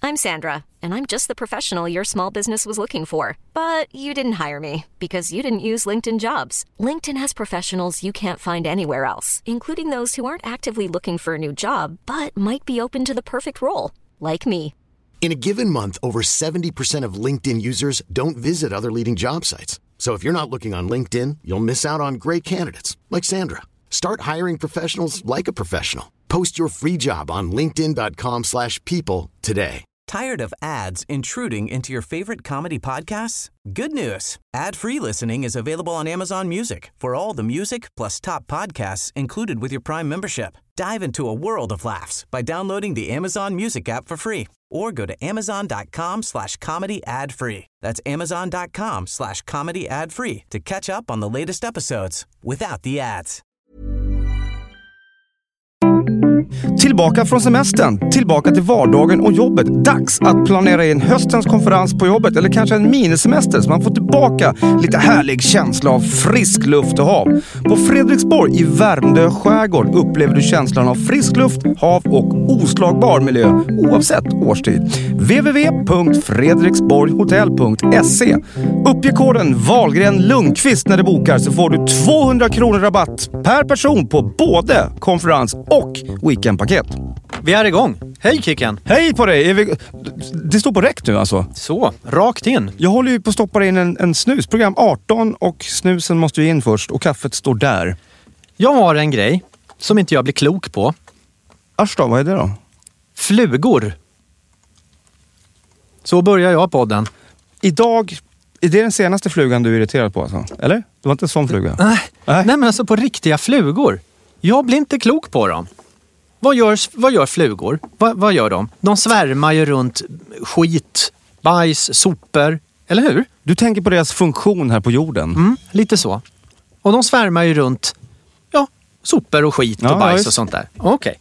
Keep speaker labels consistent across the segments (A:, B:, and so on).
A: I'm Sandra, and I'm just the professional your small business was looking for. But you didn't hire me because you didn't use LinkedIn Jobs. LinkedIn has professionals you can't find anywhere else, including those who aren't actively looking for a new job, but might be open to the perfect role, like me.
B: In a given month, over 70% of LinkedIn users don't visit other leading job sites. So if you're not looking on LinkedIn, you'll miss out on great candidates like Sandra. Start hiring professionals like a professional. Post your free job on linkedin.com/people today.
C: Tired of ads intruding into your favorite comedy podcasts? Good news. Ad-free listening is available on Amazon Music for all the music plus top podcasts included with your Prime membership. Dive into a world of laughs by downloading the Amazon Music app for free or go to amazon.com/comedy ad-free. That's amazon.com/comedy ad-free to catch up on the latest episodes without the ads.
D: Tillbaka från semestern, tillbaka till vardagen och jobbet. Dags att planera in höstens konferens på jobbet eller kanske en minisemester så man får tillbaka lite härlig känsla av frisk luft och hav. På Fredriksborg i Värmdö skärgård upplever du känslan av frisk luft, hav och oslagbar miljö oavsett årstid. www.fredriksborghotell.se. Uppge koden Wahlgren Lundqvist när du bokar så får du 200 kronor rabatt per person på både konferens och weekendpaket.
E: Vi är igång. Hej Kicken.
D: Hej på dig. Det står på räck nu alltså.
E: Så, rakt in.
D: Jag håller ju på att stoppa in en snus. Program 18 och snusen måste ju in först och kaffet står där.
E: Jag har en grej som inte jag blir klok på.
D: Asch då, vad är det då?
E: Flugor. Så börjar jag podden.
D: Idag, är det den senaste flugan du är irriterad på alltså? Eller? Det var inte en sån fluga?
E: Nej men alltså på riktiga flugor. Jag blir inte klok på dem. Vad gör flugor? Vad gör de? De svärmar ju runt skit, bajs, sopor. Eller hur?
D: Du tänker på deras funktion här på jorden?
E: Lite så. Och de svärmar ju runt sopor och skit och bajs och sånt där. Okej.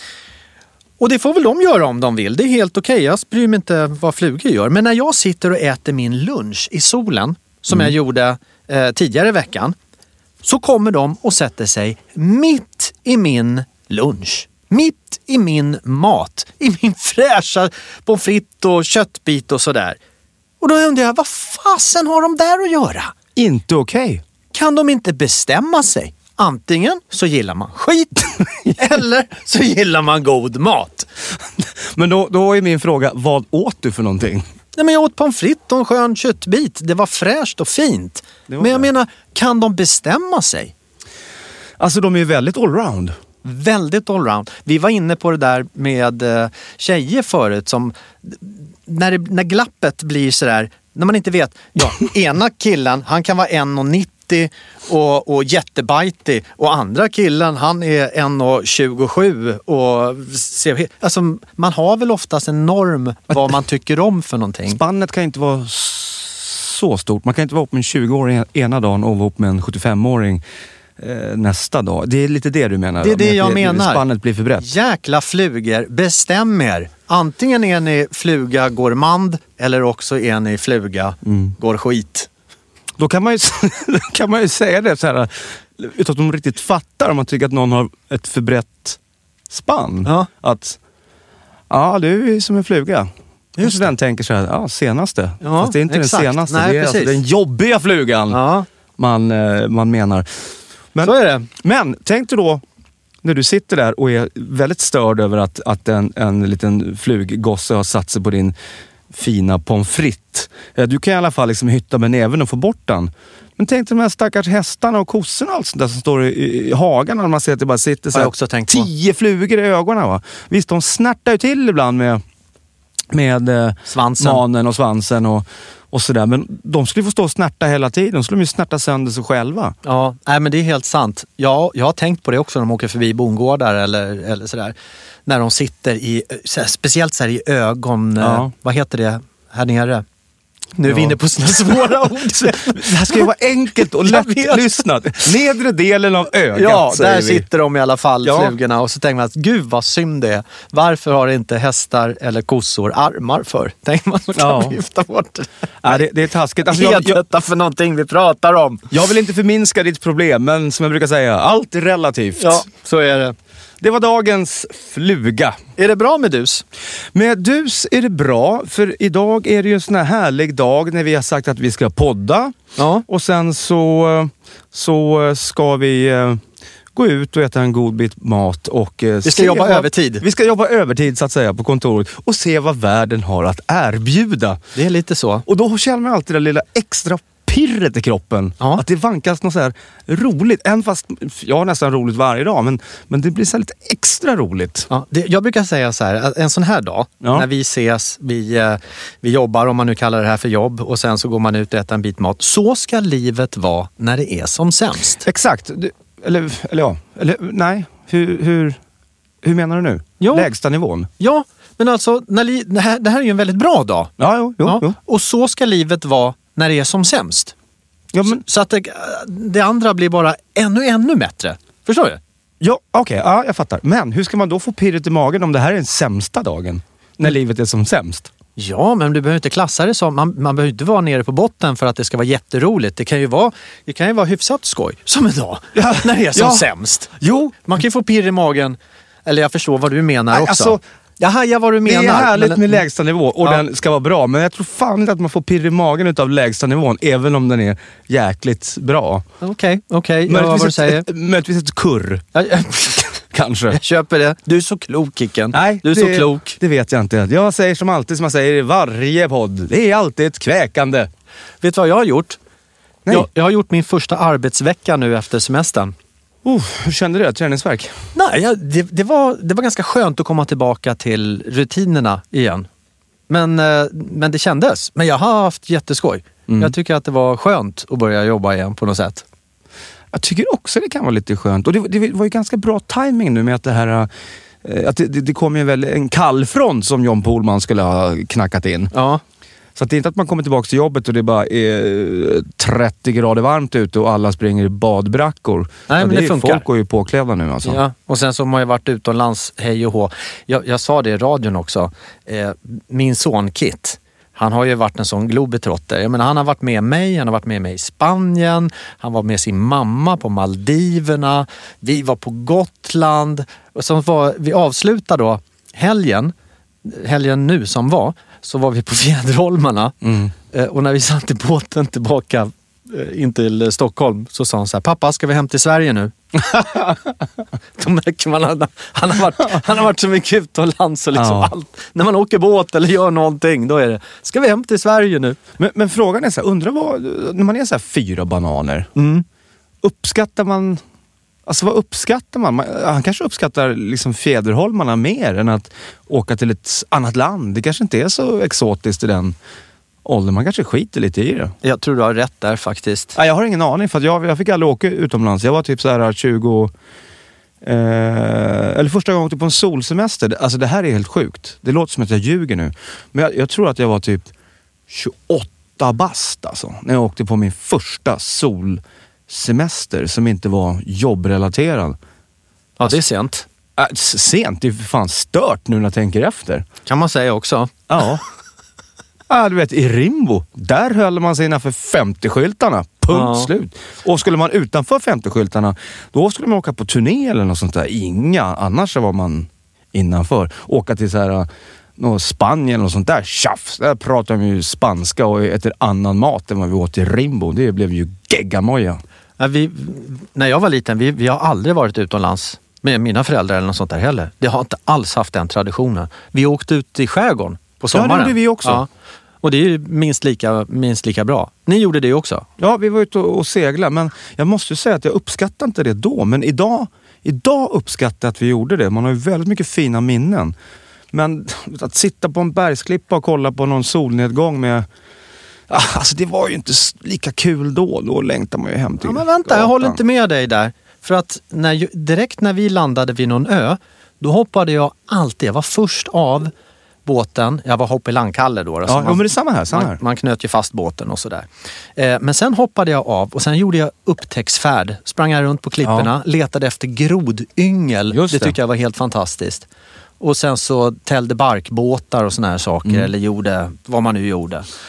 E: Och det får väl de göra om de vill. Det är helt okej. Jag bryr mig inte vad flugor gör. Men när jag sitter och äter min lunch i solen, som jag gjorde tidigare i veckan, så kommer de och sätter sig mitt i min lunch. Mitt i min mat. I min fräscha pommes frites och köttbit och sådär. Och då undrar jag, vad fasen har de där att göra?
D: Inte okej.
E: Kan de inte bestämma sig? Antingen så gillar man skit eller så gillar man god mat.
D: Men då är min fråga, vad åt du för någonting?
E: Nej, men jag åt pommes frites och en skön köttbit. Det var fräscht och fint. Men jag menar, kan de bestämma sig?
D: Alltså de är ju väldigt allround.
E: Väldigt allround. Vi var inne på det där med tjejer förut som när glappet blir sådär, när man inte vet, ena killen han kan vara 1,90 och jättebajtig och andra killen han är 1,27 och alltså man har väl oftast en norm vad man tycker om för någonting.
D: Spannet kan inte vara så stort. Man kan inte vara upp med en 20-åring ena dagen och vara upp med en 75-åring nästa dag. Det är lite det du menar.
E: Det är det jag menar.
D: Spannet blir för brett.
E: Jäkla flugor, bestäm er. Antingen är ni fluga går mand eller också är ni fluga går skit.
D: Då kan man ju säga det så här utan att de riktigt fattar om man tycker att någon har ett för brett spann. Ja. Att du är som en fluga. Just den tänker så här, senaste.
E: Ja,
D: fast det är inte
E: exakt.
D: den senaste.
E: Nej,
D: det är alltså den jobbiga flugan man menar. Men,
E: så är det.
D: Men tänk dig då när du sitter där och är väldigt störd över att en liten fluggosse har satt sig på din fina pommes frites. Du kan i alla fall liksom hytta med näven och få bort den. Men tänk dig de här stackars hästarna och kossorna och allt sånt där som står i hagen när man ser att det bara sitter så här 10 flugor i ögonen. Va? Visst, de snärtar ju till ibland med
E: svansen.
D: Manen och svansen och sådär. Men de skulle få stå och snärta hela tiden. De skulle ju snärta sönder sig själva.
E: Ja, men det är helt sant. Jag har tänkt på det också när de åker förbi bondgårdar eller sådär. När de sitter speciellt så här i ögon, vad heter det här nere? Nu är vi inne på såna svåra ord.
D: Det här ska ju vara enkelt och lätt lyssnat. Nedre delen av ögat.
E: Ja, där sitter de i alla fall, flugorna. Och så tänker man att gud vad synd det är. Varför har inte hästar eller kossor armar för? Tänker man så kan vi vifta bort det.
D: Ja, det är taskigt.
E: Alltså, detta för någonting vi pratar om.
D: Jag vill inte förminska ditt problem, men som jag brukar säga, allt är relativt.
E: Ja, så är det.
D: Det var dagens fluga.
E: Är det bra med dus?
D: Med dus är det bra, för idag är det ju en sån här härlig dag när vi har sagt att vi ska podda.
E: Ja.
D: Och sen så ska vi gå ut och äta en god bit mat och
E: vi ska jobba övertid.
D: Vi ska jobba övertid så att säga på kontoret och se vad världen har att erbjuda.
E: Det är lite så.
D: Och då känner man alltid det lilla extra pirret i kroppen.
E: Ja.
D: Att det vankas något så här roligt. Även fast jag har nästan roligt varje dag. Men det blir så här lite extra roligt.
E: Ja, jag brukar säga så här, att en sån här dag, när vi ses, vi jobbar, om man nu kallar det här för jobb, och sen så går man ut och äter en bit mat. Så ska livet vara när det är som sämst.
D: Exakt. Nej. Hur menar du nu?
E: Jo.
D: Lägsta nivån?
E: Ja, men alltså, det här är ju en väldigt bra dag.
D: Ja, jo.
E: Och så ska livet vara när det är som sämst.
D: Ja, men...
E: Så att det andra blir bara ännu bättre. Förstår du?
D: Ja, okej. Ja, jag fattar. Men hur ska man då få pirret i magen om det här är den sämsta dagen? När livet är som sämst?
E: Ja, men du behöver inte klassa det som... Man behöver inte vara nere på botten för att det ska vara jätteroligt. Det kan ju vara hyfsat skoj. Som idag. Ja, när det är som sämst.
D: Jo.
E: Man kan ju få pirr i magen. Eller jag förstår vad du menar också.
D: Alltså,
E: jag hajar vad du menar.
D: Det är härligt med lägsta nivå och den ska vara bra. Men jag tror fan inte att man får pirr i magen utav lägsta nivån. Även om den är jäkligt bra.
E: Okej. Vad du säger.
D: Möjligtvis ett kurr. Kanske.
E: Jag köper det. Du är så klok, Kicken.
D: Nej,
E: du är så klok.
D: Det vet jag inte. Jag säger som alltid, som jag säger i varje podd. Det är alltid ett kväkande.
E: Vet du vad jag har gjort?
D: Nej.
E: Jag har gjort min första arbetsvecka nu efter semestern.
D: Hur kände du det? Träningsvärk?
E: Nej, det var ganska skönt att komma tillbaka till rutinerna igen. Men det kändes. Men jag har haft jätteskoj. Jag tycker att det var skönt att börja jobba igen på något sätt.
D: Jag tycker också det kan vara lite skönt. Och det var ju ganska bra timing nu med att det här... Att det kom ju väl en kallfront som John Pohlman skulle ha knackat in.
E: Ja.
D: Så att det är inte att man kommer tillbaka till jobbet och det bara är 30 grader varmt ute och alla springer i badbrackor.
E: Nej, men det funkar.
D: Folk går ju påklädda nu alltså.
E: Ja, och sen så har jag varit utomlands, hej och hå. Jag sa det i radion också. Min son Kit, han har ju varit en sån globetrotter. Jag menar, han har varit med mig, han har varit med mig i Spanien. Han var med sin mamma på Maldiverna. Vi var på Gotland. Och så vi avslutade då helgen nu som var, så var vi på Fjäderholmarna. Och när vi satt i båten tillbaka in till Stockholm så sa han så här: pappa, ska vi hem till Sverige nu? Då märker man att han har varit så mycket utomlands och liksom allt. När man åker båt eller gör någonting, då är det: ska vi hem till Sverige nu?
D: Men frågan är så här, undrar vad, när man är så här 4 bananer, uppskattar man... Alltså vad uppskattar man? Han kanske uppskattar liksom Fjäderholmarna mer än att åka till ett annat land. Det kanske inte är så exotiskt i den åldern. Man kanske skiter lite i det.
E: Jag tror du har rätt där faktiskt.
D: Jag har ingen aning, för att jag fick aldrig åka utomlands. Jag var typ så här 20... eller första gången på en solsemester. Alltså det här är helt sjukt. Det låter som att jag ljuger nu. Men jag tror att jag var typ 28 bast alltså. När jag åkte på min första solsemester som inte var jobbrelaterad.
E: Ja, det är sent.
D: Sent? Det är för fan stört nu när jag tänker efter.
E: Kan man säga också.
D: Ja. Du vet, i Rimbo, där höll man sig innanför 50-skyltarna. Punkt slut. Och skulle man utanför 50-skyltarna, då skulle man åka på turné eller något sånt där. Inga, annars var man innanför. Åka till så här... Spanien och sånt där, tjafs. Där pratar de ju spanska och äter annan mat än vad vi åt i Rimbo. Det blev ju geggamoja.
E: När jag var liten, vi har aldrig varit utomlands med mina föräldrar eller något sånt där heller. Det har inte alls haft den traditionen. Vi åkte ut i skärgården på sommaren.
D: Ja, det gjorde vi också. Ja.
E: Och det är ju minst lika bra. Ni gjorde det också?
D: Ja, vi var ute och segla, men jag måste säga att jag uppskattar inte det då. Men idag uppskattar jag att vi gjorde det. Man har ju väldigt mycket fina minnen. Men att sitta på en bergsklippa och kolla på någon solnedgång med... Alltså det var ju inte lika kul då. Då längtar man ju hem till...
E: Ja, men vänta, jag håller inte med dig där. För att direkt när vi landade vid någon ö, då hoppade jag alltid. Jag var först av båten. Jag var hopp i landkalle då.
D: Ja, men det är samma här.
E: Man knöt ju fast båten och sådär. Men sen hoppade jag av och sen gjorde jag upptäcktsfärd. Sprang jag runt på klipporna, letade efter grodyngel. Det tyckte jag var helt fantastiskt. Och sen så tällde barkbåtar och såna här saker. Eller gjorde vad man nu gjorde.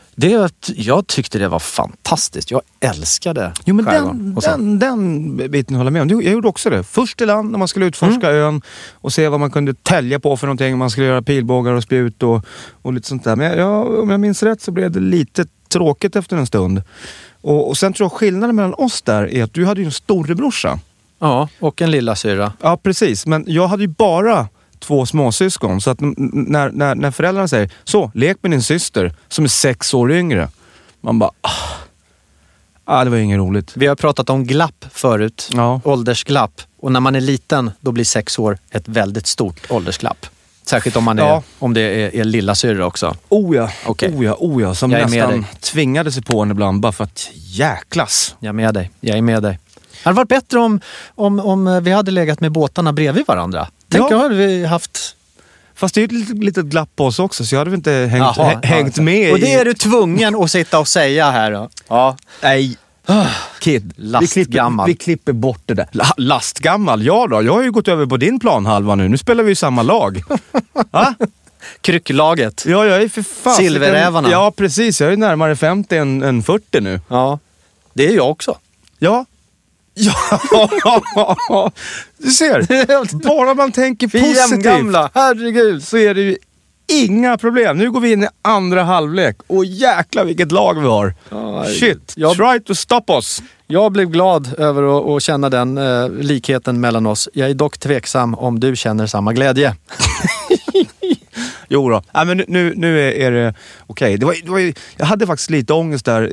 E: Jag tyckte det var fantastiskt. Jag älskade
D: den biten håller jag med om. Jag gjorde också det. Först i land när man skulle utforska ön och se vad man kunde tälja på för någonting. Man skulle göra pilbågar och spjut och lite sånt där. Men om jag minns rätt så blev det lite tråkigt efter en stund. Och sen tror jag skillnaden mellan oss där är att du hade ju en storebrorsa.
E: Ja, och en lilla syra.
D: Ja, precis. Men jag hade ju bara 2 småsyskon. Så att när föräldrarna säger så, lek med din syster som är 6 år yngre. Man bara, det var inget roligt.
E: Vi har pratat om glapp förut. Ja. Åldersglapp. Och när man är liten, då blir 6 år ett väldigt stort åldersglapp. Särskilt om det är lilla syra också.
D: Oh ja. Som nästan tvingade sig på en ibland bara för att jäklas.
E: Jag är med dig. Det hade varit bättre om vi hade legat med båtarna bredvid varandra. Tänk, hade vi haft...
D: Fast det är ett litet glapp på oss också, så jag hade inte hängt med.
E: Och det är du tvungen att sitta och säga här då. Ja.
D: Nej. Kid, vi klipper bort det där. Lastgammal? Ja då, jag har ju gått över på din planhalva nu. Nu spelar vi ju samma lag.
E: Krycklaget.
D: Ja, jag är för fan.
E: Silverrävarna.
D: Ja, precis. Jag är närmare 50 än 40 nu.
E: Ja, det är jag också.
D: Ja. Du ser, bara man tänker positivt.
E: Gamla, herregud.
D: Så är det ju inga problem. Nu går vi in i andra halvlek. Och jäklar vilket lag vi har. Shit, try to stop us.
E: Jag blev glad över att känna den likheten mellan oss. Jag är dock tveksam om du känner samma glädje.
D: Jo då. Ja, men nu är det okej. Jag hade faktiskt lite ångest där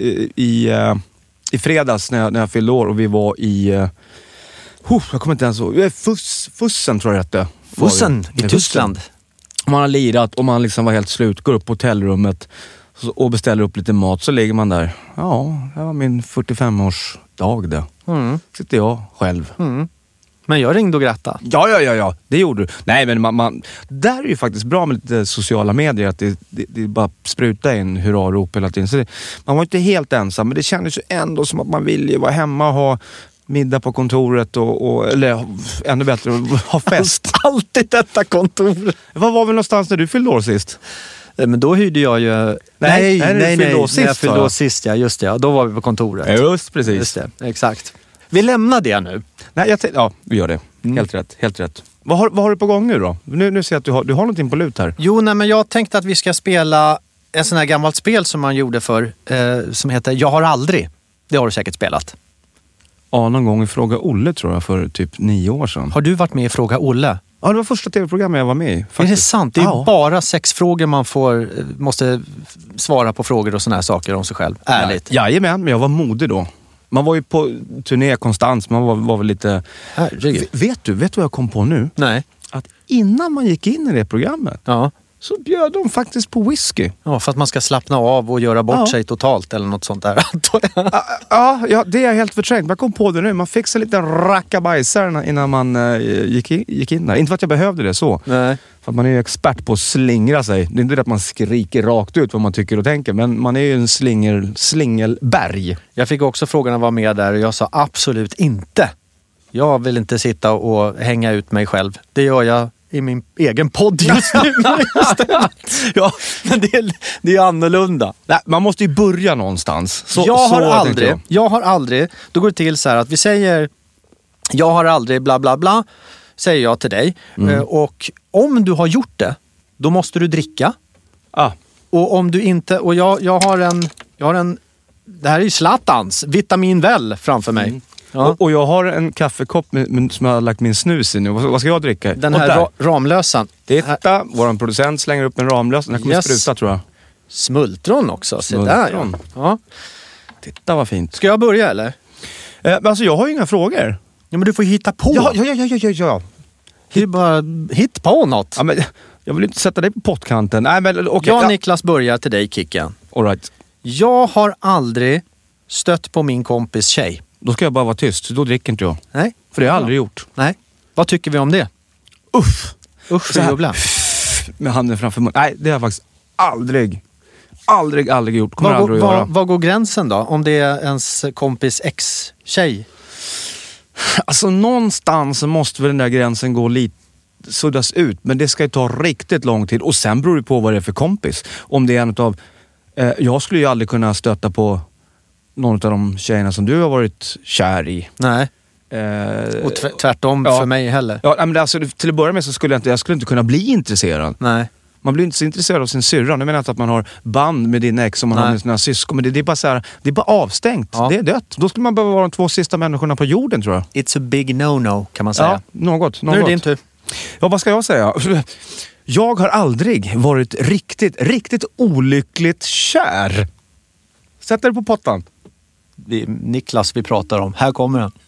D: i fredags när jag fyllde år och vi var i... jag kommer inte ens ihåg. Fussen tror jag det.
E: Fussen i Tyskland.
D: Man har lirat och man liksom var helt slut. Går upp på hotellrummet och beställer upp lite mat. Så ligger man där. Ja, det var min 45-årsdag det. Sitter jag själv.
E: Men jag ringde och grattade.
D: Ja, det gjorde du. Nej, men man där är ju faktiskt bra med lite sociala medier. Att det bara spruta in hurrarop hela tiden. Så man var inte helt ensam, men det kändes ju ändå som att man ville vara hemma och ha middag på kontoret eller ännu bättre, ha fest.
E: Alltid detta kontor.
D: Var vi någonstans när du fyllde år sist?
E: Men då hyrde jag ju... Nej, jag fyllde år sist, ja, just det. Då var vi på kontoret.
D: Just precis.
E: Just det, exakt. Vi lämnar det nu.
D: Nej, vi gör det. Helt rätt. Vad har du på gång nu då? Nu ser jag att du har någonting på lut här.
E: Jo, men jag tänkte att vi ska spela en sån här gammalt spel som man gjorde för som heter Jag har aldrig. Det har du säkert spelat.
D: Ja, någon gång i Fråga Olle tror jag för typ 9 år sedan.
E: Har du varit med i Fråga Olle?
D: Ja, det var första tv-programmet jag var med i. Faktiskt.
E: Är det sant? Det är bara 6 frågor man måste svara på frågor och såna här saker om sig själv. Ärligt.
D: Jajamän, men jag var modig då. Man var ju på turné konstant, man var väl lite...
E: Herregud.
D: Vet du vad jag kom på nu?
E: Nej.
D: Att innan man gick in i det programmet så bjöd de faktiskt på whisky.
E: Ja, för att man ska slappna av och göra bort sig totalt eller något sånt där.
D: Ja, det är helt förträngt. Man kom på det nu. Man fick så lite rackabajsar innan man gick in där. Inte för att jag behövde det så.
E: Nej.
D: För att man är ju expert på att slingra sig. Det är inte det att man skriker rakt ut vad man tycker och tänker. Men man är ju en slingelberg.
E: Jag fick också frågan att vara med där och jag sa absolut inte. Jag vill inte sitta och hänga ut mig själv. Det gör jag i min egen podd just nu. Ja, men det är annorlunda.
D: Nej, man måste ju börja någonstans.
E: Jag har aldrig, då går det till så här att vi säger jag har aldrig bla bla bla, säger jag till dig. Och om du har gjort det, då måste du dricka. Och om du inte, och jag har en det här är ju Zlatans vitaminväll framför mig. Ja.
D: Och jag har en kaffekopp som jag har lagt min snus i nu. Vad ska jag dricka?
E: Den här Ramlösan.
D: Titta, vår producent slänger upp en Ramlösan. Den kommer spruta tror jag.
E: Smultron också.
D: Smultron.
E: Ja.
D: Titta vad fint.
E: Ska jag börja eller?
D: Alltså jag har ju inga frågor.
E: Ja, men du får hitta på.
D: Ja.
E: Det är bara hitta på något.
D: Ja, men jag vill inte sätta dig på pottkanten. Nej, men okay.
E: Niklas börjar till dig, Kicken.
D: All right.
E: Jag har aldrig stött på min kompis tjej.
D: Då ska jag bara vara tyst, då dricker inte jag.
E: Nej.
D: För det har jag aldrig gjort.
E: Nej. Vad tycker vi om det? Usch för jubblan.
D: Med handen framför munnen. Nej, det har jag faktiskt aldrig gjort. Kommer aldrig att göra.
E: Vad går gränsen då? Om det är ens kompis ex-tjej?
D: Alltså någonstans måste väl den där gränsen gå lite suddas ut. Men det ska ju ta riktigt lång tid. Och sen beror det på vad det är för kompis. Om det är en av Jag skulle ju aldrig kunna stöta på någon av de tjejerna som du har varit kär i.
E: Nej. Och tvärtom för mig heller.
D: Ja, men alltså, till att börja med så skulle jag skulle inte kunna bli intresserad.
E: Nej.
D: Man blir inte så intresserad av sin syrra. Nu menar jag inte att man har band med din ex som man har med sina syskon. Men det är bara så här, det är bara avstängt. Ja. Det är dött. Då skulle man behöva vara de 2 sista människorna på jorden, tror jag.
E: It's a big no-no, kan man säga.
D: Ja, något.
E: Nu är det din tur.
D: Ja, vad ska jag säga? Jag har aldrig varit riktigt olyckligt kär. Sätt dig på pottan.
E: Niklas vi pratar om. Här kommer den.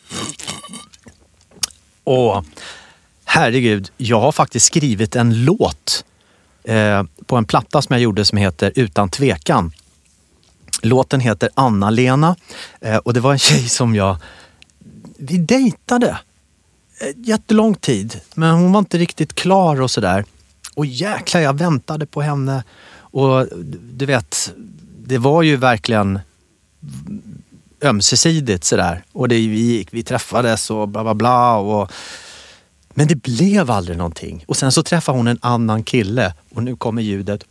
E: Åh, herregud. Jag har faktiskt skrivit en låt på en platta som jag gjorde som heter Utan tvekan. Låten heter Anna-Lena och det var en tjej som vi dejtade jättelång tid, men hon var inte riktigt klar och sådär. Och jäklar, jag väntade på henne och du vet, det var ju verkligen ömsesidigt sådär. Och vi träffades och bla bla bla men det blev aldrig någonting. Och sen så träffade hon en annan kille och nu kommer ljudet.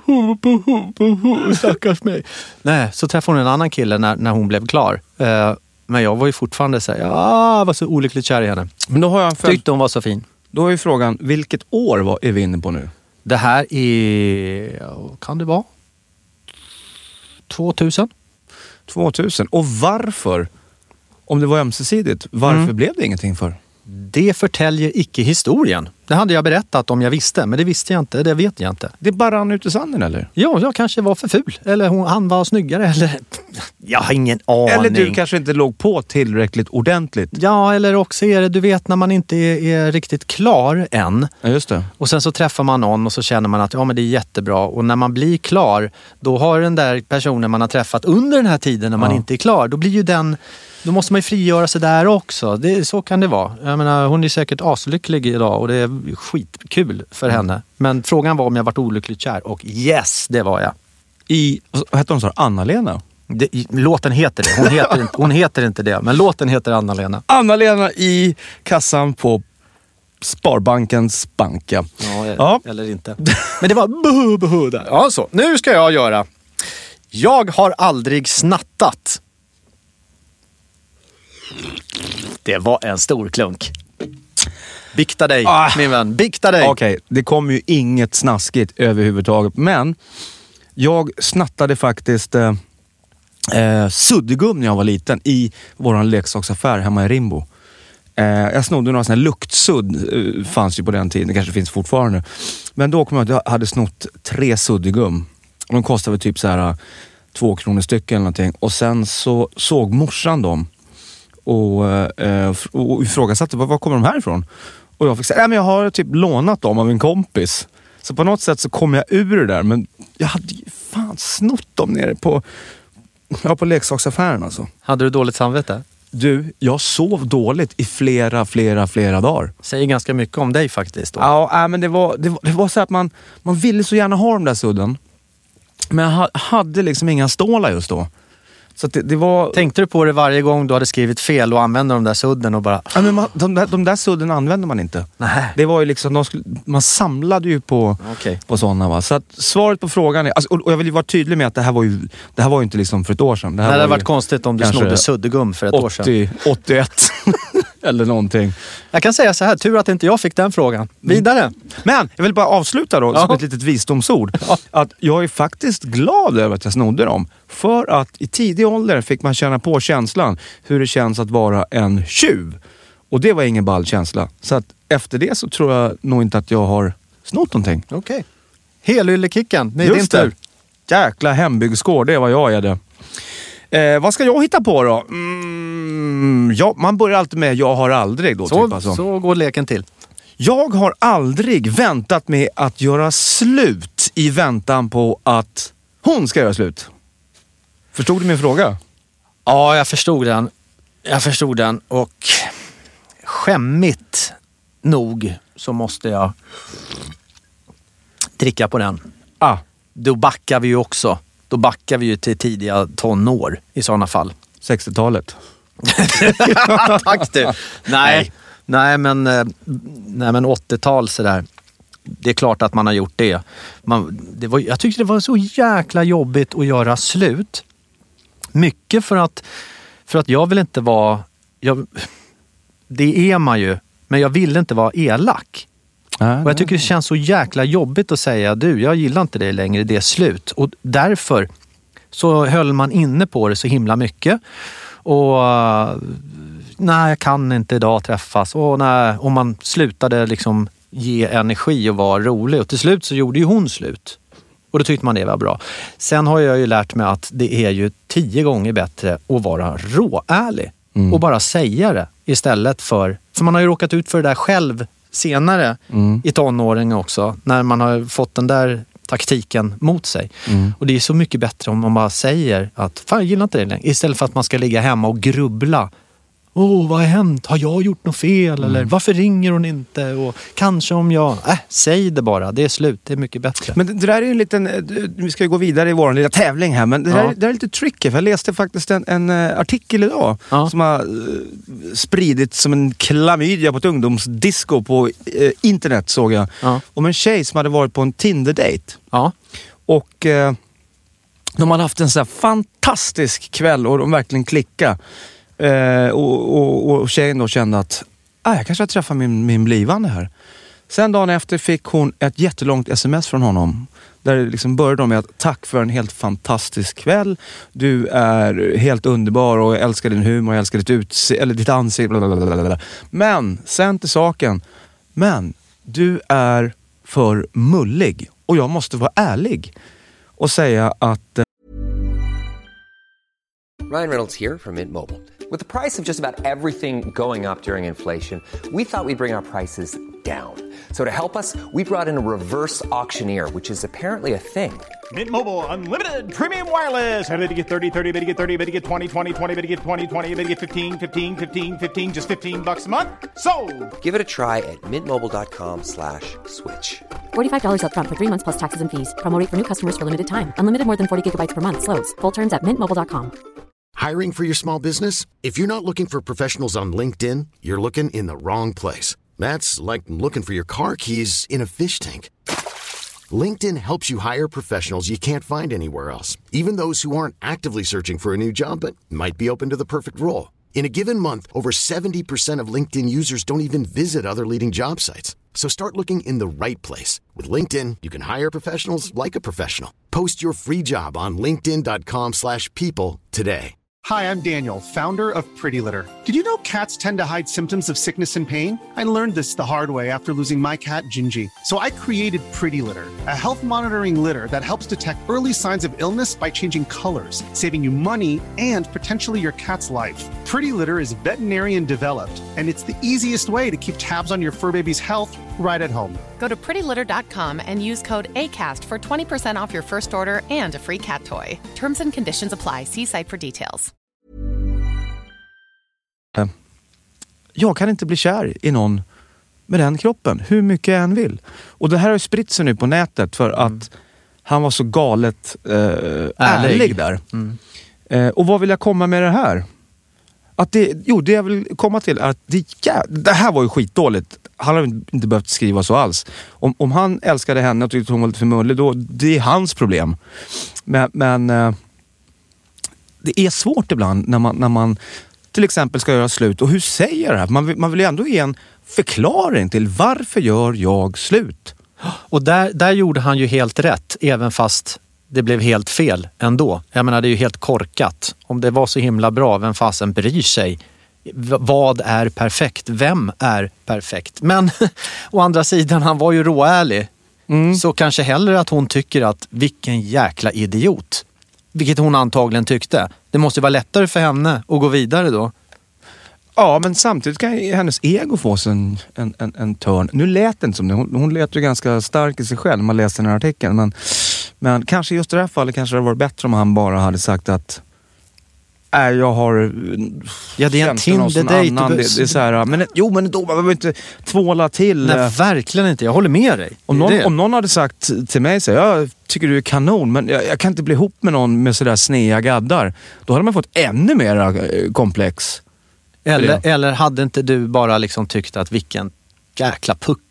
E: Stackars mig. Nej, så träffade hon en annan kille när hon blev klar. Men jag var ju fortfarande så här, jag var så olyckligt kär i henne.
D: Men då har jag
E: tyckte hon var så fin.
D: Då är ju frågan, vilket år är vi inne på nu?
E: Det här är, kan det vara? 2000.
D: 2000. Och varför, om det var ömsesidigt, varför blev det ingenting för?
E: Det förtäljer icke historien. Det hade jag berättat om jag visste, men det visste jag inte, det vet jag inte.
D: Det bara rann ut i sanden, eller?
E: Ja, jag kanske var för ful. Eller han var snyggare, eller... Jag har ingen aning.
D: Eller du kanske inte låg på tillräckligt ordentligt.
E: Ja, eller också är det, du vet, när man inte är riktigt klar än.
D: Ja, just det.
E: Och sen så träffar man någon och så känner man att men det är jättebra. Och när man blir klar, då har den där personen man har träffat under den här tiden när man inte är klar, då blir ju den... Då måste man ju frigöra sig där också. Så kan det vara. Jag menar, hon är säkert aslycklig idag och det är skitkul för henne. Men frågan var om jag varit olyckligt kär och yes, det var jag.
D: Vad heter hon så? Anna-Lena?
E: Låten heter det. Hon heter inte det, men låten heter Anna-Lena.
D: Anna-Lena i kassan på Sparbankens bank. Ja,
E: eller inte. Men det var buhu där. Ja, så. Nu ska jag göra. Jag har aldrig snattat. Det var en stor klunk. Bikta dig, min vän. Bikta dig.
D: Okej, det kom ju inget snaskigt överhuvudtaget. Men jag snattade faktiskt suddgum när jag var liten i våran leksaksaffär hemma i Rimbo. Jag snodde några sådana här luktsudd. Fanns ju på den tiden, det kanske finns fortfarande. Men då kom jag att jag hade snott 3 suddgum. Och de kostade väl typ så här 2 kronor stycken eller någonting. Och sen så såg morsan dem. Och ifrågasatte, var kommer de här ifrån? Och jag fick säga, men jag har typ lånat dem av en kompis. Så på något sätt så kom jag ur det där. Men jag hade ju fan snott dem nere på leksaksaffären alltså.
E: Hade du dåligt samvete?
D: Du, jag sov dåligt i flera dagar.
E: Säger ganska mycket om dig faktiskt då.
D: Ja, men det var så att man ville så gärna ha de där sudden. Men jag hade liksom inga stålar just då. Så att det var...
E: Tänkte du på det varje gång du hade skrivit fel och använde de där sudden och bara...
D: Ja, men de där sudden använde man inte.
E: Nej.
D: Det var ju liksom, man samlade ju på sådana, va. Så att svaret på frågan är... Alltså, och jag vill ju vara tydlig med att det här var ju inte liksom för ett år sedan. Det
E: hade varit konstigt om du snodde suddgum för ett år sedan.
D: 81 eller någonting.
E: Jag kan säga så här, tur att inte jag fick den frågan. Vidare.
D: Men jag vill bara avsluta då som ett litet visdomsord. Att jag är faktiskt glad över att jag snodde dem. För att i tidig ålder fick man känna på känslan hur det känns att vara en tjuv. Och det var ingen ball känsla. Så att efter det så tror jag nog inte att jag har snott någonting.
E: Okej. Helylle-kicken, det är din tur.
D: Jäkla hembygdsgård, det är vad jag är det. Vad ska jag hitta på då? Ja, man börjar alltid med jag har aldrig då.
E: Så går leken till.
D: Jag har aldrig väntat med att göra slut i väntan på att hon ska göra slut. Förstod du min fråga?
E: Ja, jag förstod den. Och skämmigt nog så måste jag dricka på den. Då backar vi ju också. Då backar vi ju till tidiga tonår i sådana fall.
D: 60-talet.
E: Tack du. Nej, men 80-tal sådär. det är klart att man har gjort det. Jag tyckte det var så jäkla jobbigt att göra slut. Mycket för att jag vill inte vara... det är man ju, men jag vill inte vara elak. Och jag tycker det känns så jäkla jobbigt att säga, du, jag gillar inte det längre, det är slut. Och därför så höll man inne på det så himla mycket. Och nej, jag kan inte idag träffas. Och man slutade liksom ge energi och vara rolig. Och till slut så gjorde ju hon slut. Och då tyckte man det var bra. Sen har jag ju lärt mig att det är ju 10 gånger bättre att vara råärlig. Och bara säga det istället för man har ju råkat ut för det där själv senare i tonåringen också. När man har fått den där taktiken mot sig. Och det är så mycket bättre om man bara säger att fan, jag gillar inte det längre. Istället för att man ska ligga hemma och grubbla. Vad har hänt? Har jag gjort något fel? Eller varför ringer hon inte? Och kanske om jag... säg det bara. Det är slut. Det är mycket bättre.
D: Men det där är en liten... Vi ska ju gå vidare i vår lilla tävling här. Men det där är lite tricky. För jag läste faktiskt en artikel idag. Som har spridit som en klamydia på ett ungdomsdisco på internet, såg jag. Om en tjej som hade varit på en Tinder-date. Och de hade haft en så här fantastisk kväll. Och de verkligen klickade. Och tjejen då kände att jag kanske har träffat min blivande här. Sen dagen efter fick hon ett jättelångt sms från honom. Där det liksom började med att tack för en helt fantastisk kväll. Du är helt underbar och jag älskar din humor, jag älskar ditt ansikte. Blablabla. Men sen till saken. Men du är för mullig. Och jag måste vara ärlig. Och säga att...
F: Ryan Reynolds here from Mint Mobile. With the price of just about everything going up during inflation, we thought we'd bring our prices down. So to help us, we brought in a reverse auctioneer, which is apparently a thing.
G: Mint Mobile Unlimited Premium Wireless. How to get 30, 30, bit to get 30, bit to get 20, 20, 20, bit to get 20, 20, bit to get 15, 15, 15, 15, just $15 a month? Sold!
F: Give it a try at mintmobile.com/switch.
H: $45 up front for 3 months plus taxes and fees. Promo rate for new customers for limited time. Unlimited more than 40 gigabytes per month. Slows full terms at mintmobile.com.
B: Hiring for your small business? If you're not looking for professionals on LinkedIn, you're looking in the wrong place. That's like looking for your car keys in a fish tank. LinkedIn helps you hire professionals you can't find anywhere else, even those who aren't actively searching for a new job but might be open to the perfect role. In a given month, over 70% of LinkedIn users don't even visit other leading job sites. So start looking in the right place. With LinkedIn, you can hire professionals like a professional. Post your free job on linkedin.com/people today.
I: Hi, I'm Daniel, founder of Pretty Litter. Did you know cats tend to hide symptoms of sickness and pain? I learned this the hard way after losing my cat, Gingy. So I created Pretty Litter, a health monitoring litter that helps detect early signs of illness by changing colors, saving you money and potentially your cat's life. Pretty Litter is veterinarian developed, and it's the easiest way to keep tabs on your fur baby's health right at home.
J: Go to prettylitter.com and use code ACAST for 20% off your first order and a free cat toy. Terms and conditions apply. See site for details.
D: Jag kan inte bli kär i någon med den kroppen, hur mycket jag än vill. Och det här har ju spritt sig nu på nätet för att han var så galet ärlig där. Och vad vill jag komma med det här? Att det jag vill komma till är att det här var ju skitdåligt. Han har inte behövt skriva så alls. Om han älskade henne och tyckte hon var lite för mullig, då det är hans problem. Men det är svårt ibland när man till exempel ska göra slut. Och hur säger jag det här? Man vill ju ändå ge en förklaring till varför gör jag slut?
E: Och där gjorde han ju helt rätt, även fast det blev helt fel ändå. Jag menar, det är ju helt korkat. Om det var så himla bra, vem fasen bryr sig? Vad är perfekt? Vem är perfekt? Men å andra sidan, han var ju råärlig. Så kanske hellre att hon tycker att vilken jäkla idiot. Vilket hon antagligen tyckte. Det måste ju vara lättare för henne att gå vidare då.
D: Ja, men samtidigt kan hennes ego få sig en törn. Nu lät det inte som det. Hon lät ju ganska stark i sig själv när man läste den här artikeln. Men kanske just i det här fallet kanske det var bättre om han bara hade sagt att jag har
E: det är en Tinder-date.
D: Det är så här, men då behöver vi inte tvåla till.
E: Nej, verkligen inte. Jag håller med dig.
D: Om någon hade sagt till mig så jag tycker du är kanon, men jag kan inte bli ihop med någon med sådär snea gaddar. Då hade man fått ännu mer komplex.
E: Eller hade inte du bara liksom tyckt att vilken jäkla pucko?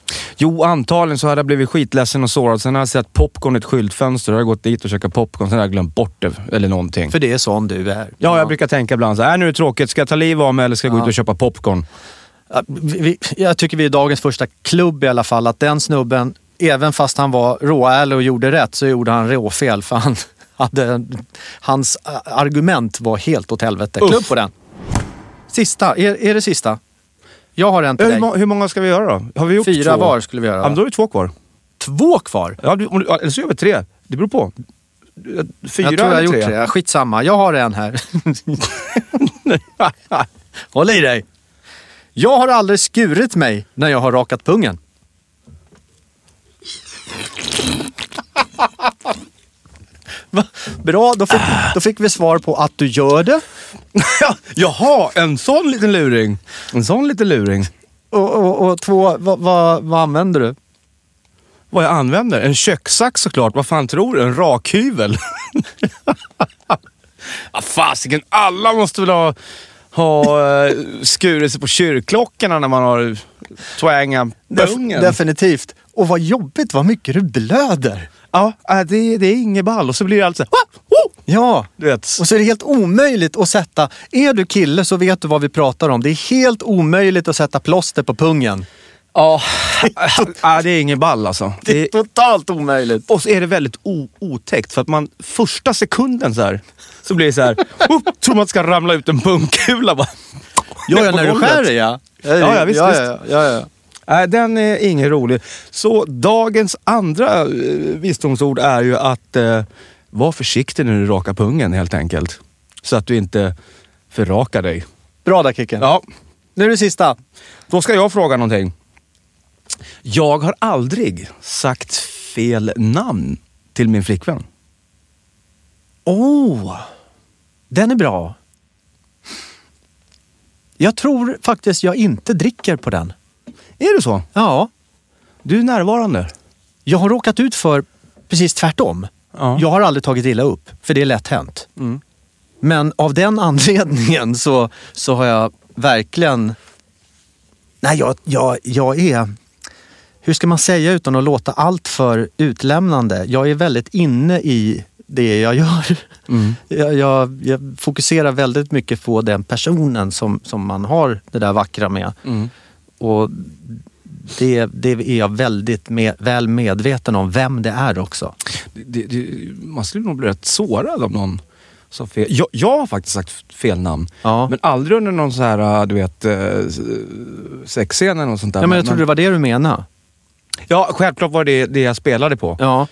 D: Jo, antagligen så hade jag blivit skitledsen och sårad. Sen har jag sett popcorn i ett skyltfönster. Jag har gått dit och käkat popcorn. Sen har jag glömt bort det eller någonting.
E: För det är sån du är.
D: Ja, jag brukar tänka ibland så här, nu är det tråkigt. Ska jag ta liv av mig eller ska jag gå ut och köpa popcorn?
E: Jag tycker vi är dagens första klubb i alla fall. Att den snubben, även fast han var råärlig och gjorde rätt, så gjorde han råfel. För hans argument var helt åt helvete. Klubb på den. Sista, är det sista? Jag har en till dig.
D: Hur många ska vi göra då? Har vi gjort
E: 4
D: 2?
E: var skulle vi göra.
D: Ja, men då är det 2 kvar.
E: 2 kvar?
D: Ja, eller så gör vi 3. Det beror på. 4
E: jag tror jag
D: eller 3.
E: gjort 3. Skitsamma, jag har en här. Håll i dig. Jag har aldrig skurit mig när jag har rakat pungen. Bra, då fick vi svar på att du gör det.
D: Jaha, en sån liten luring.
E: Och 2, vad använder du?
D: Vad jag använder? En kökssax såklart. Vad fan tror du? En rakhyvel. Fasiken, alla måste väl ha skurit sig på kyrkklockorna när man har twangat pungen.
E: Definitivt. Och vad jobbigt, vad mycket du blöder.
D: Ja, det är inget ball. Och så blir det alltså
E: ja,
D: du vet.
E: Och så är det helt omöjligt att sätta... Är du kille så vet du vad vi pratar om. Det är helt omöjligt att sätta plåster på pungen.
D: Ja, det är inget ball alltså.
E: Det är totalt omöjligt.
D: Och så är det väldigt otäckt. För att man första sekunden så blir det så här... tror man ska ramla ut en pungkula bara.
E: Ja, när du skär det, ja.
D: Ja, visst.
E: Ja.
D: Nej, den är ingen rolig. Så dagens andra visdomsord är ju att var försiktig när du rakar pungen helt enkelt. Så att du inte förrakar dig.
E: Bra där, Kicken.
D: Ja.
E: Nu är det sista.
D: Då ska jag fråga någonting. Jag har aldrig sagt fel namn till min flickvän.
E: Den är bra. Jag tror faktiskt jag inte dricker på den.
D: Är det så?
E: Ja.
D: Du är närvarande. Jag
E: har råkat ut för precis tvärtom. Ja. Jag har aldrig tagit illa upp, för det är lätt hänt. Mm. Men av den anledningen så har jag verkligen... Nej, jag är... Hur ska man säga utan att låta allt för utlämnande? Jag är väldigt inne i det jag gör. Mm. Jag fokuserar väldigt mycket på den personen som man har det där vackra med. Mm. Och det är jag väldigt väl medveten om vem det är också.
D: Man skulle nog bli rätt sårad om någon sa fel. Jag har faktiskt sagt fel namn. Ja. Men aldrig under någon så här, du vet, sexscen eller något sånt där.
E: Ja, men jag trodde det var det du menade.
D: Ja, självklart var det jag spelade på. Ja.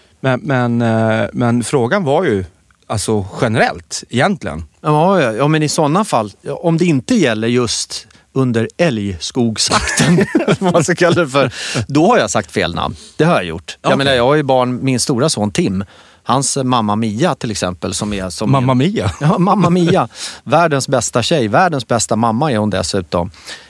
D: Men frågan var ju alltså generellt egentligen.
E: Ja, men i sådana fall, om det inte gäller just under älgskogsakten, vad man ska kalla det för, då har jag sagt fel namn. Det har jag gjort. Okay. Jag menar, jag har ju barn, min stora son Tim, hans mamma Mia till exempel,
D: Mamma Mia?
E: Ja, mamma Mia. Världens bästa tjej, världens bästa mamma är hon dessutom.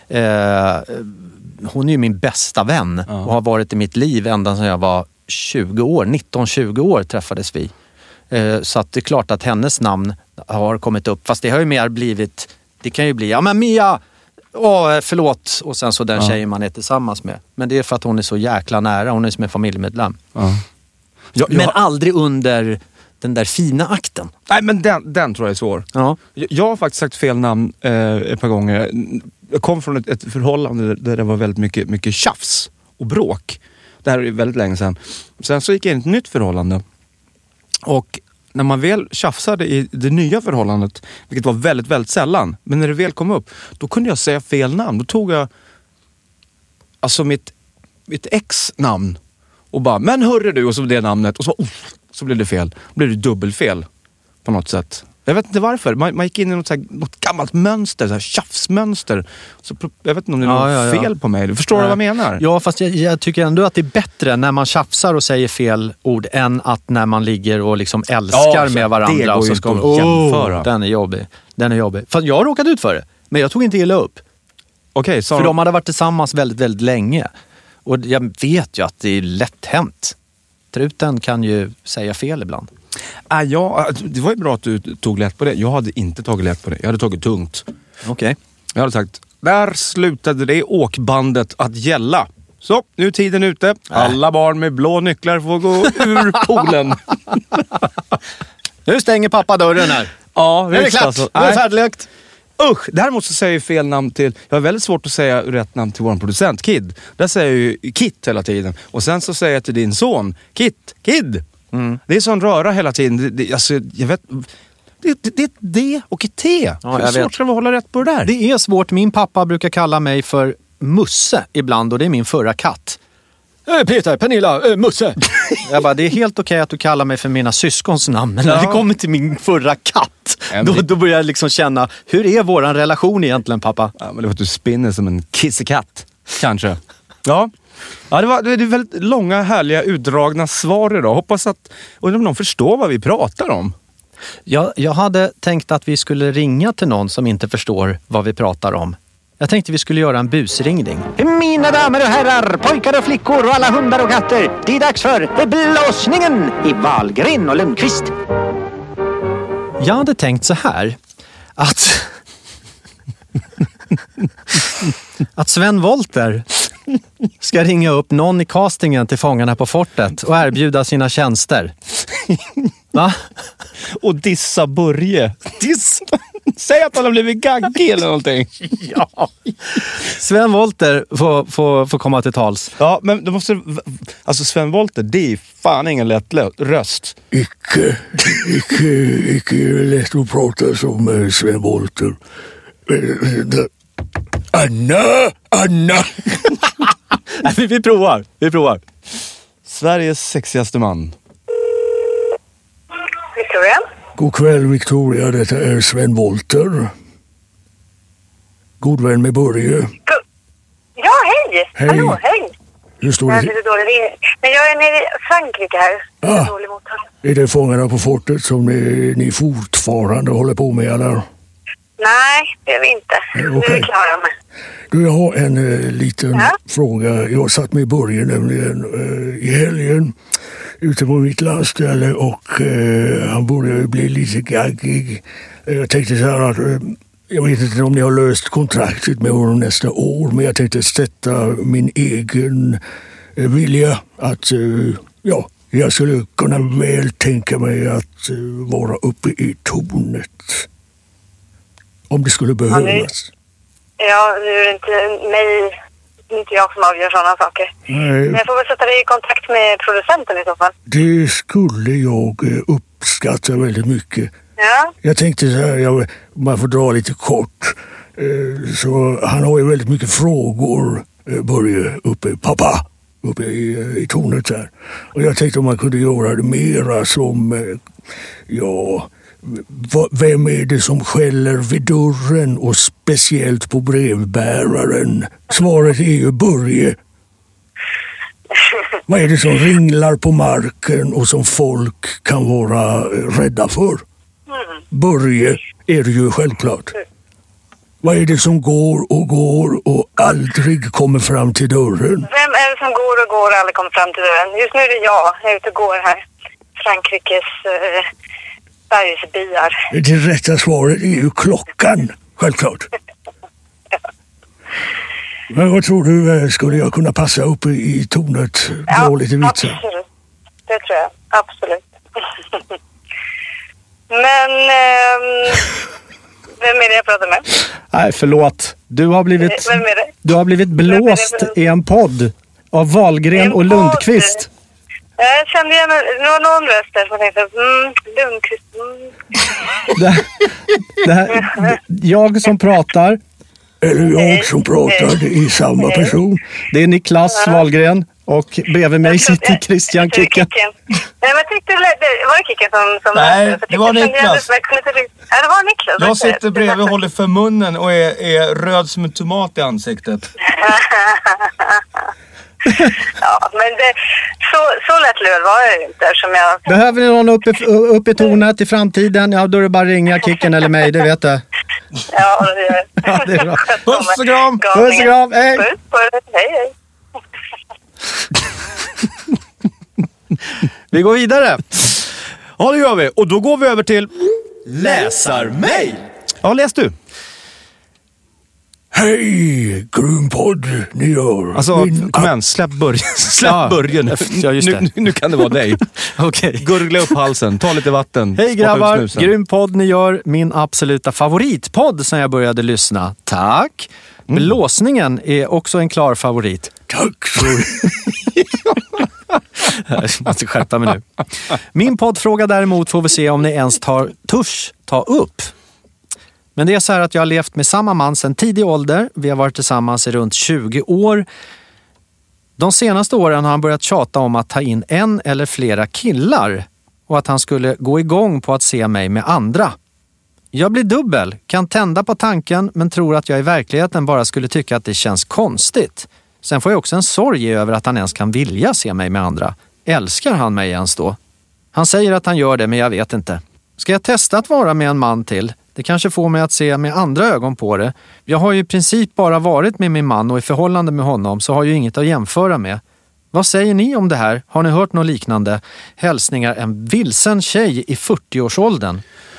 E: Hon är ju min bästa vän och har varit i mitt liv ända sedan jag var 19-20 år träffades vi. Så att det är klart att hennes namn har kommit upp. Fast det har ju mer blivit, det kan ju bli, ja men Mia, förlåt. Och sen så den tjejen man är tillsammans med. Men det är för att hon är så jäkla nära, hon är som en familjemedlem. Men aldrig under den där fina akten.
D: Nej, men den tror jag är svår. Ja. Jag har faktiskt sagt fel namn ett par gånger. Jag kom från ett förhållande där det var väldigt mycket tjafs och bråk. Det här är väldigt länge sedan. Sen så gick jag in i ett nytt förhållande. Och när man väl tjafsade i det nya förhållandet, vilket var väldigt, väldigt sällan, men när det väl kom upp, då kunde jag säga fel namn. Då tog jag alltså mitt ex-namn och bara, men hörru du, och så det namnet, och så blev det fel. Då blev det dubbelfel på något sätt. Jag vet inte varför. Man gick in i något gammalt mönster, så här tjafsmönster. Så jag vet inte om det är något fel på mig. Du förstår vad jag menar? Ja,
E: fast jag tycker ändå att det är bättre när man tjafsar och säger fel ord än att när man ligger och liksom älskar med varandra. Det går ju inte att jämföra. Den är jobbig. Fast jag har råkat ut för det. Men jag tog inte illa upp.
D: Okay,
E: för de hade varit tillsammans väldigt, väldigt länge. Och jag vet ju att det är lätt hänt. Truten kan ju säga fel ibland.
D: Det var ju bra att du tog lätt på det. Jag hade inte tagit lätt på det. Jag hade tagit tungt.
E: Okej.
D: Jag hade sagt, där slutade det åkbandet att gälla. Så, nu är tiden ute. Alla barn med blå nycklar får gå ur poolen.
E: Nu stänger pappa dörren här.
D: Ja,
E: nu är det klart.
D: Alltså.
E: Nu är det färdiglökt.
D: Usch, däremot så säger jag fel namn till... Jag har väldigt svårt att säga rätt namn till vår producent, Kid. Där säger jag ju Kit hela tiden. Och sen så säger jag till din son, Kid. Det är sån röra hela tiden. Alltså, jag vet... Det är ett D och ett T.
E: Ja,
D: Hur svårt ska vi hålla rätt på det där?
E: Det är svårt. Min pappa brukar kalla mig för Musse ibland och det är min förra katt. Peter, Pernilla, Musse. Jag bara, det är helt okej att du kallar mig för mina syskons namn. Men när det kommer till min förra katt, då börjar jag liksom känna, hur är våran relation egentligen, pappa?
D: Ja, men det var att du spinner som en kissekatt, kanske. Ja, det är väldigt långa, härliga, utdragna svar idag. Hoppas att om någon förstår vad vi pratar om.
E: Jag hade tänkt att vi skulle ringa till någon som inte förstår vad vi pratar om. Jag tänkte vi skulle göra en busringning.
K: Mina damer och herrar, pojkar och flickor och alla hundar och katter. Det är dags för blåsningen i Wahlgren och Lundqvist.
E: Jag hade tänkt så här att Sven Wollter ska ringa upp någon i castingen till Fångarna på fortet och erbjuda sina tjänster. Va?
D: Och dissa Börje. Säg att han har blivit gaggig eller någonting.
E: Ja. Sven Wollter får komma till tals.
D: Ja, men då måste... Alltså Sven Wollter, det är fan ingen lätt röst.
L: Icke lätt att prata som Sven Wollter. Anna!
E: Nej, vi provar.
D: Sveriges sexigaste man.
M: Victoria?
L: God kväll, Victoria. Detta är Sven Wollter. God vän med Börje.
M: Ja, hej! Hallå, hej!
L: Hur står det?
M: Men jag är nere i Frankrike här. Dålig mottagning.
L: Är det Fångarna på fortet som ni fortfarande håller på med, eller?
M: Nej, det är vi inte.
L: Okay.
M: Nu är klara med.
L: Du, jag har en liten fråga. Jag satt med Börje nämligen i helgen ute på mitt landställe och han började bli lite gaggig. Jag tänkte så här att jag vet inte om ni har löst kontraktet med honom nästa år, men jag tänkte sätta min egen vilja att jag skulle kunna väl tänka mig att vara uppe i tornet om det skulle behövas.
M: Ja, nu är det inte jag som avgör sådana saker.
L: Nej.
M: Men jag får väl sätta dig i kontakt med producenten i så fall.
L: Det skulle jag uppskatta väldigt mycket.
M: Ja.
L: Jag tänkte så här, om man får dra lite kort. Så han har ju väldigt mycket frågor, Börje, uppe i tornet här. Och jag tänkte om man kunde göra det mera som, vem är det som skäller vid dörren och speciellt på brevbäraren? Svaret är ju Börje. Vad är det som ringlar på marken och som folk kan vara rädda för? Börje är det ju självklart. Vad är det som går och aldrig kommer fram till dörren?
M: Vem är det som går och aldrig kommer fram till dörren? Just nu är det jag är ute och går här. Frankrikes bergsbyar.
L: Det rätta svaret är ju klockan, självklart. Men vad tror du, skulle jag kunna passa upp i tornet? Ja, lite vitsa?
M: Absolut. Det tror jag, absolut. Men vem är det jag pratar med?
E: Nej, förlåt. Du har blivit blåst i en podd av Wahlgren och Lundqvist.
M: Jag kände igen någon röst där som tänkte, Lundqvist.
E: Det här, jag som pratar.
L: Eller jag som pratar, det är samma person.
E: Det är Niklas Wahlgren och bredvid mig sitter Christian Kicken.
M: Nej, men jag tyckte var det Kicken som
D: nej, det var Niklas.
M: Ja, det var Niklas.
D: Jag sitter bredvid och håller för munnen och är röd som en tomat i ansiktet.
M: Ja, men så lätt lurad var jag inte som jag...
E: Behöver ni någon uppe i tornet i framtiden? Ja, då är det bara ringa Kicken eller mig, det vet jag.
M: Ja, det gör jag.
E: Ja, det är bra.
D: Puss och kram!
E: Puss och kram, hej!
M: Hej.
E: Vi går vidare.
D: Ja, det gör vi. Och då går vi över till läsarmail. Ja, läs du.
L: Hej, grym podd ni gör.
D: Alltså, kom igen, släpp början.
E: Ja, just det.
D: Nu kan det vara dig.
E: Okej.
D: Gurgla upp halsen, ta lite vatten.
E: Hej grabbar, grym podd ni gör. Min absoluta favoritpodd sen jag började lyssna. Tack. Blåsningen är också en klar favorit.
L: Tack så.
E: Jag måste skärpa mig nu. Min poddfråga däremot får vi se om ni ens törs ta upp. Men det är så här att jag har levt med samma man sedan tidig ålder. Vi har varit tillsammans i runt 20 år. De senaste åren har han börjat tjata om att ta in en eller flera killar. Och att han skulle gå igång på att se mig med andra. Jag blir dubbel, kan tända på tanken men tror att jag i verkligheten bara skulle tycka att det känns konstigt. Sen får jag också en sorg över att han ens kan vilja se mig med andra. Älskar han mig ens då? Han säger att han gör det men jag vet inte. Ska jag testa att vara med en man till? Det kanske får mig att se med andra ögon på det. Jag har ju i princip bara varit med min man och i förhållande med honom så har jag ju inget att jämföra med. Vad säger ni om det här? Har ni hört något liknande? Hälsningar en vilsen tjej i 40-årsåldern.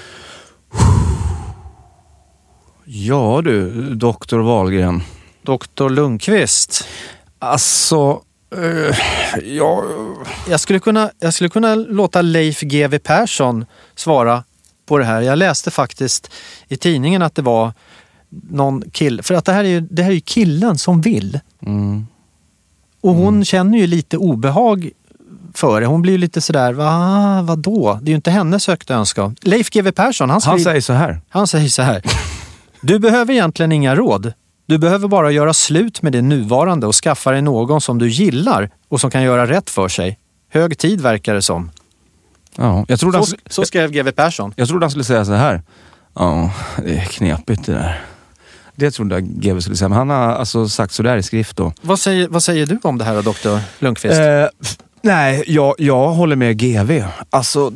D: Ja du, doktor Wahlgren.
E: Doktor Lundqvist.
D: Alltså,
E: Jag skulle kunna låta Leif GW Persson svara på det här. Jag läste faktiskt i tidningen att det var någon kille. För att det här är ju killen som vill.
D: Mm.
E: Och hon känner ju lite obehag för det. Hon blir ju lite sådär, vadå? Det är ju inte hennes högsta önskan. Leif GW Persson, han säger så här. Du behöver egentligen inga råd. Du behöver bara göra slut med det nuvarande och skaffa dig någon som du gillar och som kan göra rätt för sig. Hög tid verkar det som.
D: Ja, jag trodde
E: så skrev GW Persson.
D: Jag trodde han skulle säga så här. Ja, det är knepigt det där. Det trodde jag GW skulle säga. Men han har alltså sagt så där i skrift då. Vad
E: säger du om det här, doktor Lundqvist?
D: Nej, jag håller med GW. Alltså...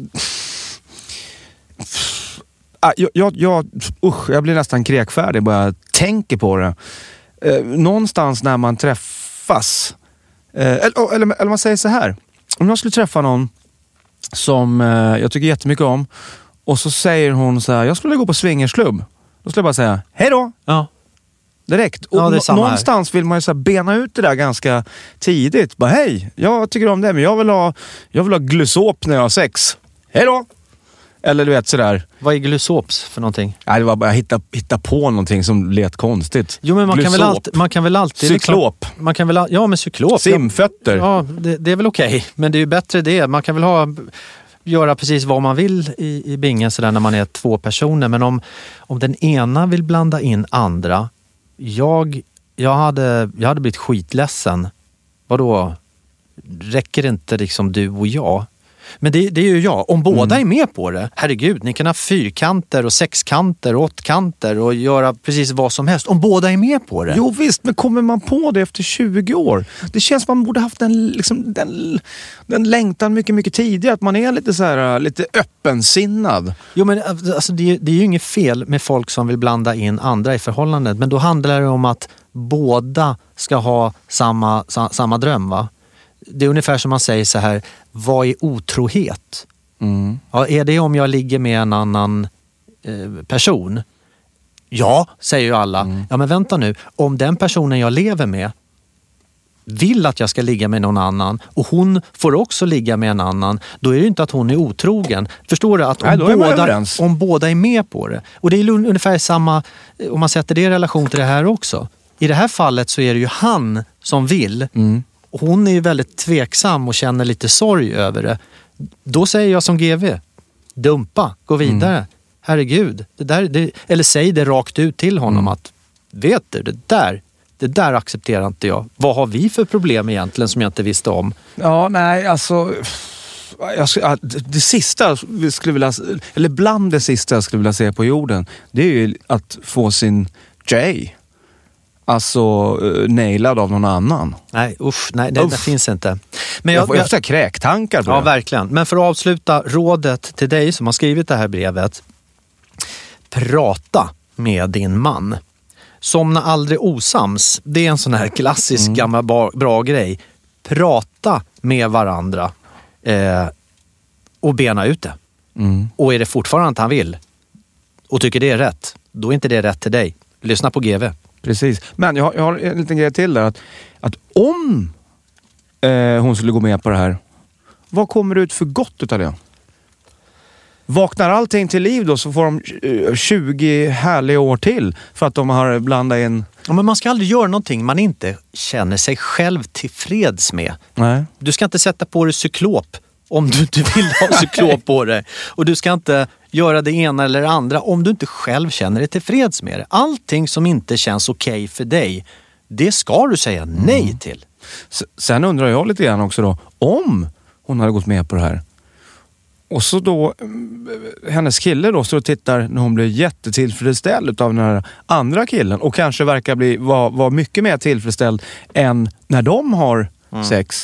D: Jag blir nästan kräkfärdig bara jag tänker på det. Någonstans när man träffas eller man säger så här, om jag skulle träffa någon som jag tycker jättemycket om och så säger hon så här, jag skulle gå på swingersklubb, då skulle jag bara säga hej då.
E: Ja.
D: Direkt. Och någonstans vill man ju så här bena ut det där ganska tidigt. Bara hej, jag tycker om det men jag vill ha glysop när jag har sex. Hej då. Eller du vet sådär.
E: Vad är glysops för någonting?
D: Nej, det var bara hitta på någonting som lät konstigt.
E: Jo, men man kan väl alltid
D: cyklop.
E: Man kan väl men cyklop.
D: Simfötter.
E: Ja, det är väl okej. Men det är ju bättre det. Man kan väl göra precis vad man vill i bingen sådär när man är 2 personer. Men om den ena vill blanda in andra. Jag hade blivit skitledsen. Vadå? Räcker inte liksom du och jag? Men det är ju jag. Om båda är med på det, herregud, ni kan ha 4-kanter och 6-kanter och 8-kanter och göra precis vad som helst. Om båda är med på det.
D: Jo visst, men kommer man på det efter 20 år? Det känns som man borde haft den längtan mycket, mycket tidigare. Att man är lite så här, lite öppensinnad.
E: Jo, men alltså, det är ju inget fel med folk som vill blanda in andra i förhållandet. Men då handlar det om att båda ska ha samma dröm, va? Det är ungefär som man säger så här, vad är otrohet? Ja, är det om jag ligger med en annan person? Ja, säger ju alla. Ja, men vänta nu. Om den personen jag lever med vill att jag ska ligga med någon annan och hon får också ligga med en annan, då är det inte att hon är otrogen. Förstår du? Att om båda är med på det. Och det är ungefär samma, om man sätter det i relation till det här också. I det här fallet så är det ju han som vill. Hon är ju väldigt tveksam och känner lite sorg över det. Då säger jag som GV, dumpa, gå vidare. Herregud, eller säg det rakt ut till honom att vet du, det där accepterar inte jag. Vad har vi för problem egentligen som jag inte visste om?
D: Ja, nej, alltså... Det sista vi skulle vilja, eller bland det sista jag skulle vilja se på jorden, det är ju att få sin tjej nailad av någon annan.
E: Nej, det finns inte. Men jag
D: får så kräktankar på det.
E: Ja, verkligen. Men för att avsluta, rådet till dig som har skrivit det här brevet. Prata med din man. Somna aldrig osams. Det är en sån här klassisk gammal bra grej. Prata med varandra och bena ut det. Och är det fortfarande att han vill och tycker det är rätt, då är inte det rätt till dig. Lyssna på GV.
D: Precis. Men jag har en liten grej till där. Att om hon skulle gå med på det här, vad kommer det ut för gott utav det? Vaknar allting till liv då, så får de 20 härliga år till för att de har blandat in...
E: Ja, men man ska aldrig göra någonting man inte känner sig själv tillfreds med.
D: Nej.
E: Du ska inte sätta på dig cyklop om du inte vill ha cyklop på dig. Och du ska inte göra det ena eller det andra om du inte själv känner dig tillfreds med det. Allting som inte känns okej för dig, det ska du säga nej till.
D: Sen undrar jag lite grann också då, om hon hade gått med på det här. Och så då, hennes kille då står och tittar när hon blir jättetillfredsställd av den här andra killen. Och kanske verkar vara mycket mer tillfredsställd än när de har sex.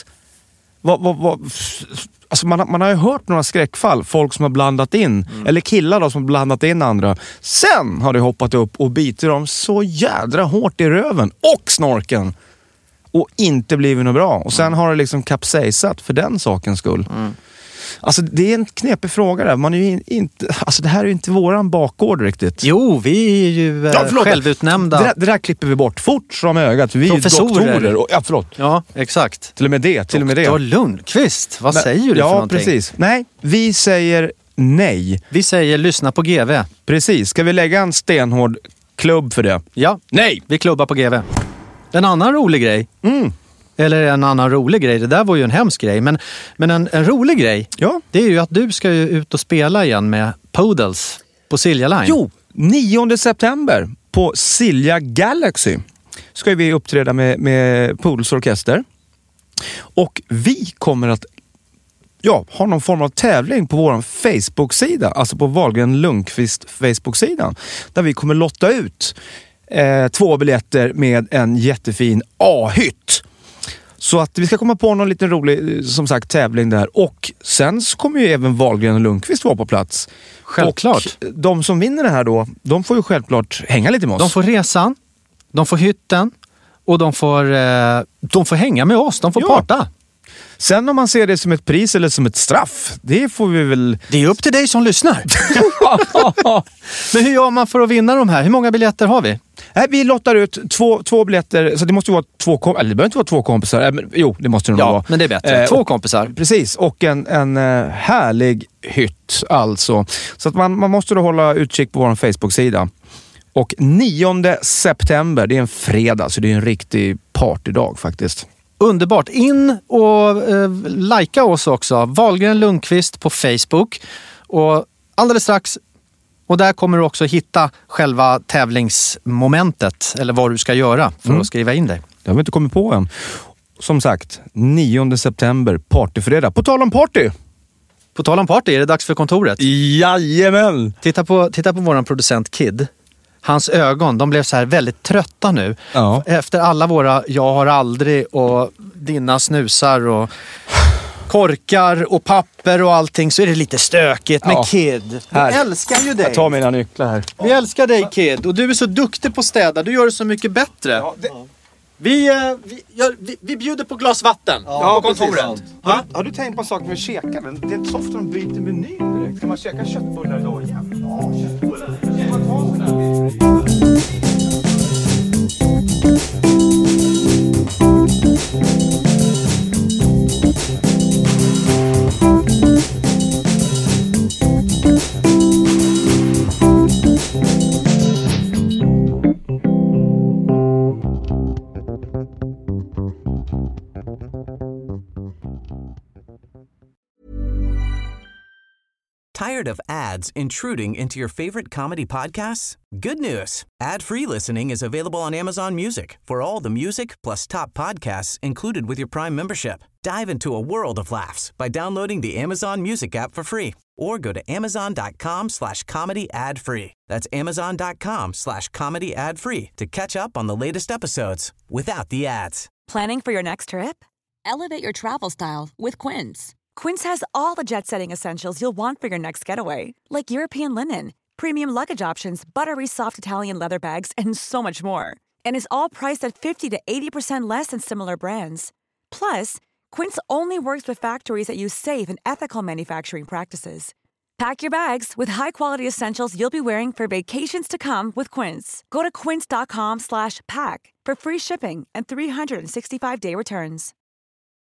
D: Alltså man har ju hört några skräckfall. Folk som har blandat in, eller killar då som har blandat in andra. Sen har det hoppat upp och biter dem så jädra hårt i röven och snorken. Och inte blivit något bra. Och sen har det liksom kapsejsat för den sakens skull. Alltså det är en knepig fråga där. Man är ju inte, alltså det här är ju inte våran bakgård riktigt.
E: Jo, vi är ju självutnämnda.
D: Det där klipper vi bort fort som ögat. Vi är ju doktorer.
E: Ja, exakt.
D: Till och med det.
E: Doktor Lundqvist, vad säger du för någonting?
D: Ja, precis. Nej, vi säger nej.
E: Vi säger lyssna på GV.
D: Precis. Ska vi lägga en stenhård klubb för det?
E: Ja, nej. Vi klubbar på GV. En annan rolig grej. Eller en annan rolig grej. Det där var ju en hemsk grej. Men en rolig grej, det är ju att du ska ju ut och spela igen med Poodles på Silja Line.
D: Jo, 9 september på Silja Galaxy ska vi uppträda med Poodles orkester. Och vi kommer att ha någon form av tävling på vår Facebook-sida. Alltså på Wahlgren Lundqvist Facebook-sidan. Där vi kommer lotta ut 2 biljetter med en jättefin A-hytt. Så att vi ska komma på någon liten rolig, som sagt, tävling där. Och sen så kommer ju även Wahlgren och Lundqvist vara på plats.
E: Självklart.
D: Och de som vinner det här då, de får ju självklart hänga lite med oss.
E: De får resan, de får hytten och de får hänga med oss. De får parta.
D: Sen om man ser det som ett pris eller som ett straff, det får vi väl...
E: Det är upp till dig som lyssnar. Men hur gör man för att vinna de här? Hur många biljetter har vi?
D: Nej, vi lottar ut två biljetter, så det måste ju vara eller det behöver inte vara 2 kompisar. Jo, det måste det nog vara.
E: Men det är bättre. 2 kompisar.
D: Precis, och en härlig hytt alltså. Så att man måste då hålla utkik på vår Facebook-sida. Och 9 september, det är en fredag, så det är en riktig partydag faktiskt.
E: Underbart. In och likea oss också. Wahlgren Lundqvist på Facebook. Och alldeles strax, och där kommer du också hitta själva tävlingsmomentet. Eller vad du ska göra för att skriva in dig.
D: Det har vi inte kommit på än. Som sagt, 9 september, partyfredag. På tal om party!
E: På tal om party, är det dags för kontoret?
D: Jajamän!
E: Titta på våran producent Kid. Hans ögon, de blev så här väldigt trötta nu.
D: Ja.
E: Efter alla våra jag har aldrig och dina snusar och korkar och papper och allting, så är det lite stökigt med Kid. Vi älskar ju dig.
D: Jag tar mina nycklar här.
E: Vi älskar dig, Kid. Och du är så duktig på att städa. Du gör det så mycket bättre. Ja, vi bjuder på glas vatten på kontoret.
D: Har du tänkt på saker med käka? Det är inte så ofta de byter menyn direkt. Ska man käka köttbullar idag igen? Ja, köttbullar.
C: Tired of ads intruding into your favorite comedy podcasts? Good news. Ad-free listening is available on Amazon Music for all the music plus top podcasts included with your Prime membership. Dive into a world of laughs by downloading the Amazon Music app for free or go to amazon.com/comedy ad-free. That's amazon.com/comedy ad-free to catch up on the latest episodes without the ads.
N: Planning for your next trip? Elevate your travel style with Quince. Quince has all the jet-setting essentials you'll want for your next getaway, like European linen, premium luggage options, buttery soft Italian leather bags, and so much more. And is all priced at 50 to 80% less than similar brands. Plus, Quince only works with factories that use safe and ethical manufacturing practices. Pack your bags with high-quality essentials you'll be wearing for vacations to come with Quince. Go to quince.com/pack for free shipping and 365-day returns.